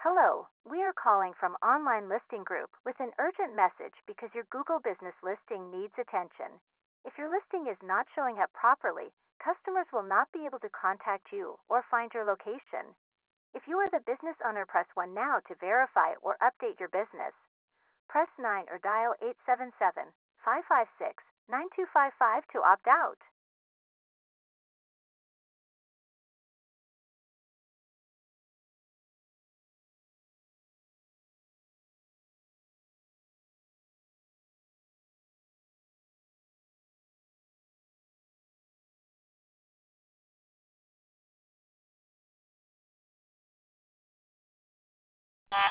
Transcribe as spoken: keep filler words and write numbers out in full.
Hello, we are calling from Online Listing Group with an urgent message because your Google business listing needs attention. If your listing is not showing up properly, customers will not be able to contact you or find your location. If you are the business owner, press one now to verify or update your business. Press nine or dial eight seven seven, five five six, nine two five five to opt out.